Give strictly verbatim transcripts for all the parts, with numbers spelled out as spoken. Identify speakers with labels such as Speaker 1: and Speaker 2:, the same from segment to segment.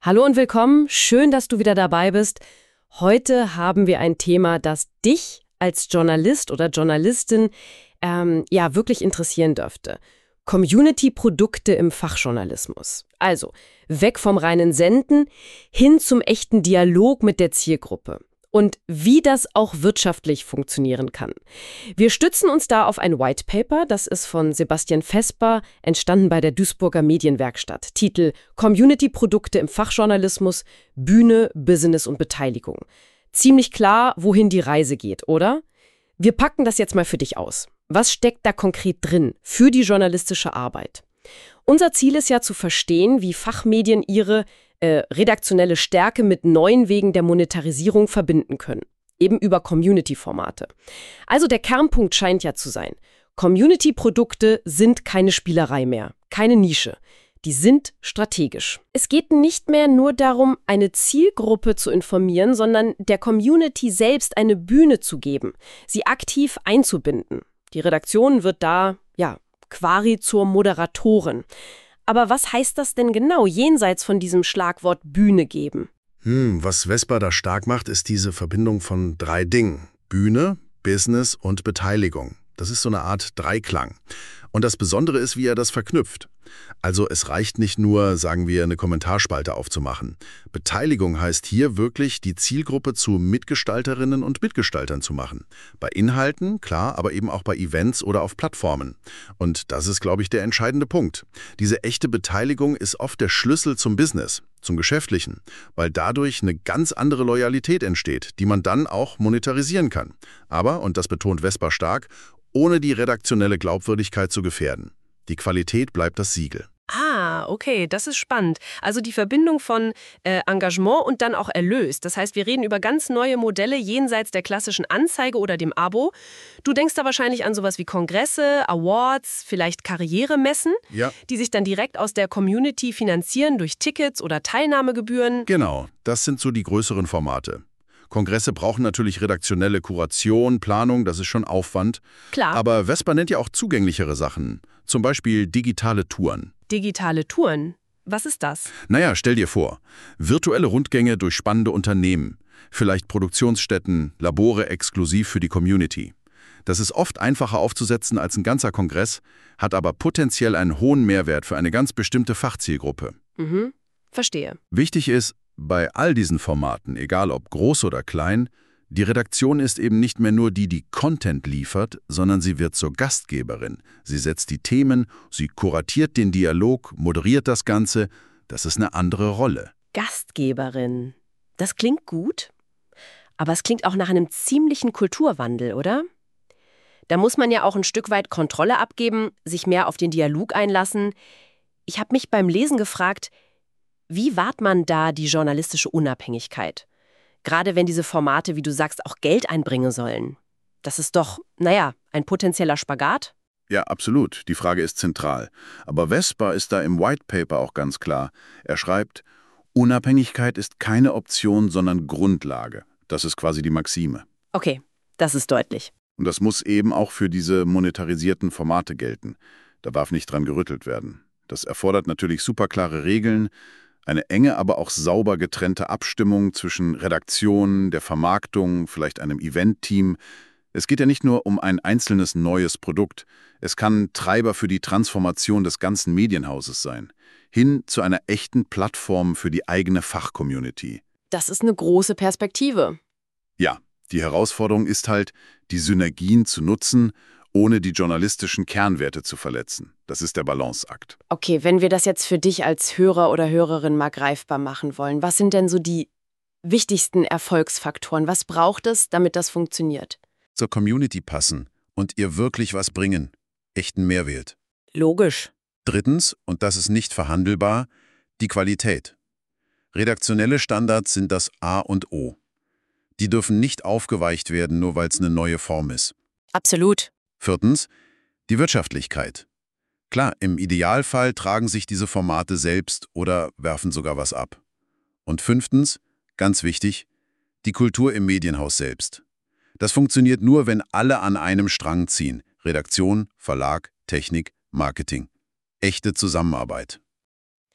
Speaker 1: Hallo und willkommen, schön, dass du wieder dabei bist. Heute haben wir ein Thema, das dich als Journalist oder Journalistin ähm, ja wirklich interessieren dürfte. Community-Produkte im Fachjournalismus. Also weg vom reinen Senden hin zum echten Dialog mit der Zielgruppe. Und wie das auch wirtschaftlich funktionieren kann. Wir stützen uns da auf ein White Paper, das ist von Sebastian Vesper, entstanden bei der Duisburger Medienwerkstatt. Titel Community-Produkte im Fachjournalismus, Bühne, Business und Beteiligung. Ziemlich klar, wohin die Reise geht, oder? Wir packen das jetzt mal für dich aus. Was steckt da konkret drin für die journalistische Arbeit? Unser Ziel ist ja zu verstehen, wie Fachmedien ihre äh, redaktionelle Stärke mit neuen Wegen der Monetarisierung verbinden können. Eben über Community-Formate. Also der Kernpunkt scheint ja zu sein. Community-Produkte sind keine Spielerei mehr, keine Nische. Die sind strategisch. Es geht nicht mehr nur darum, eine Zielgruppe zu informieren, sondern der Community selbst eine Bühne zu geben, sie aktiv einzubinden. Die Redaktion wird da, ja, quasi zur Moderatorin. Aber was heißt das denn genau, jenseits von diesem Schlagwort Bühne geben?
Speaker 2: Hm, was Vesper da stark macht, ist diese Verbindung von drei Dingen. Bühne, Business und Beteiligung. Das ist so eine Art Dreiklang. Und das Besondere ist, wie er das verknüpft. Also es reicht nicht nur, sagen wir, eine Kommentarspalte aufzumachen. Beteiligung heißt hier wirklich, die Zielgruppe zu Mitgestalterinnen und Mitgestaltern zu machen. Bei Inhalten, klar, aber eben auch bei Events oder auf Plattformen. Und das ist, glaube ich, der entscheidende Punkt. Diese echte Beteiligung ist oft der Schlüssel zum Business, zum Geschäftlichen, weil dadurch eine ganz andere Loyalität entsteht, die man dann auch monetarisieren kann. Aber, und das betont Vesper stark, ohne die redaktionelle Glaubwürdigkeit zu gefährden. Die Qualität bleibt das Siegel.
Speaker 1: Ah, okay, das ist spannend. Also die Verbindung von äh, Engagement und dann auch Erlös. Das heißt, wir reden über ganz neue Modelle jenseits der klassischen Anzeige oder dem Abo. Du denkst da wahrscheinlich an sowas wie Kongresse, Awards, vielleicht Karrieremessen,
Speaker 2: ja,
Speaker 1: die sich dann direkt aus der Community finanzieren durch Tickets oder Teilnahmegebühren.
Speaker 2: Genau, das sind so die größeren Formate. Kongresse brauchen natürlich redaktionelle Kuration, Planung, das ist schon Aufwand.
Speaker 1: Klar.
Speaker 2: Aber Vesper nennt ja auch zugänglichere Sachen, zum Beispiel digitale Touren.
Speaker 1: Digitale Touren? Was ist das?
Speaker 2: Naja, stell dir vor, virtuelle Rundgänge durch spannende Unternehmen, vielleicht Produktionsstätten, Labore exklusiv für die Community. Das ist oft einfacher aufzusetzen als ein ganzer Kongress, hat aber potenziell einen hohen Mehrwert für eine ganz bestimmte Fachzielgruppe.
Speaker 1: Mhm, verstehe.
Speaker 2: Wichtig ist, bei all diesen Formaten, egal ob groß oder klein, die Redaktion ist eben nicht mehr nur die, die Content liefert, sondern sie wird zur Gastgeberin. Sie setzt die Themen, sie kuratiert den Dialog, moderiert das Ganze. Das ist eine andere Rolle.
Speaker 1: Gastgeberin. Das klingt gut, aber es klingt auch nach einem ziemlichen Kulturwandel, oder? Da muss man ja auch ein Stück weit Kontrolle abgeben, sich mehr auf den Dialog einlassen. Ich habe mich beim Lesen gefragt, wie wahrt man da die journalistische Unabhängigkeit? Gerade wenn diese Formate, wie du sagst, auch Geld einbringen sollen. Das ist doch, naja, ein potenzieller Spagat.
Speaker 2: Ja, absolut. Die Frage ist zentral. Aber Vesper ist da im White Paper auch ganz klar. Er schreibt, Unabhängigkeit ist keine Option, sondern Grundlage. Das ist quasi die Maxime.
Speaker 1: Okay, das ist deutlich.
Speaker 2: Und das muss eben auch für diese monetarisierten Formate gelten. Da darf nicht dran gerüttelt werden. Das erfordert natürlich superklare Regeln, eine enge, aber auch sauber getrennte Abstimmung zwischen Redaktion, der Vermarktung, vielleicht einem Eventteam. Es geht ja nicht nur um ein einzelnes neues Produkt. Es kann Treiber für die Transformation des ganzen Medienhauses sein, hin zu einer echten Plattform für die eigene Fachcommunity.
Speaker 1: Das ist eine große Perspektive.
Speaker 2: Ja, die Herausforderung ist halt, die Synergien zu nutzen, ohne die journalistischen Kernwerte zu verletzen. Das ist der Balanceakt.
Speaker 1: Okay, wenn wir das jetzt für dich als Hörer oder Hörerin mal greifbar machen wollen, was sind denn so die wichtigsten Erfolgsfaktoren? Was braucht es, damit das funktioniert?
Speaker 2: Zur Community passen und ihr wirklich was bringen. Echten Mehrwert.
Speaker 1: Logisch.
Speaker 2: Drittens, und das ist nicht verhandelbar, die Qualität. Redaktionelle Standards sind das A und O. Die dürfen nicht aufgeweicht werden, nur weil es eine neue Form ist.
Speaker 1: Absolut.
Speaker 2: Viertens, die Wirtschaftlichkeit. Klar, im Idealfall tragen sich diese Formate selbst oder werfen sogar was ab. Und fünftens, ganz wichtig, die Kultur im Medienhaus selbst. Das funktioniert nur, wenn alle an einem Strang ziehen. Redaktion, Verlag, Technik, Marketing. Echte Zusammenarbeit.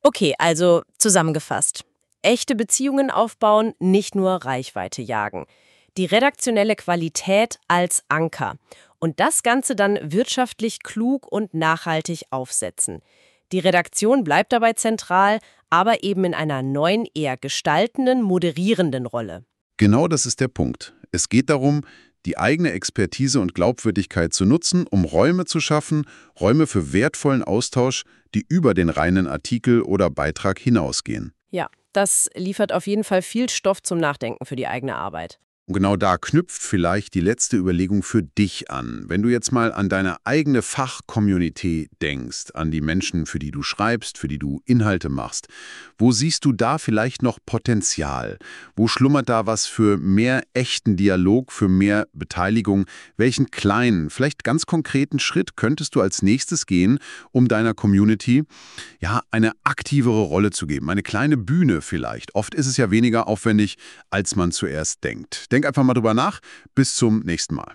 Speaker 3: Okay, also zusammengefasst. Echte Beziehungen aufbauen, nicht nur Reichweite jagen. Die redaktionelle Qualität als Anker. Und das Ganze dann wirtschaftlich klug und nachhaltig aufsetzen. Die Redaktion bleibt dabei zentral, aber eben in einer neuen, eher gestaltenden, moderierenden Rolle.
Speaker 4: Genau das ist der Punkt. Es geht darum, die eigene Expertise und Glaubwürdigkeit zu nutzen, um Räume zu schaffen, Räume für wertvollen Austausch, die über den reinen Artikel oder Beitrag hinausgehen.
Speaker 3: Ja, das liefert auf jeden Fall viel Stoff zum Nachdenken für die eigene Arbeit.
Speaker 4: Und genau da knüpft vielleicht die letzte Überlegung für dich an. Wenn du jetzt mal an deine eigene Fachcommunity denkst, an die Menschen, für die du schreibst, für die du Inhalte machst, wo siehst du da vielleicht noch Potenzial? Wo schlummert da was für mehr echten Dialog, für mehr Beteiligung? Welchen kleinen, vielleicht ganz konkreten Schritt könntest du als nächstes gehen, um deiner Community ja eine aktivere Rolle zu geben? Eine kleine Bühne vielleicht. Oft ist es ja weniger aufwendig, als man zuerst denkt. Denk einfach mal drüber nach. Bis zum nächsten Mal.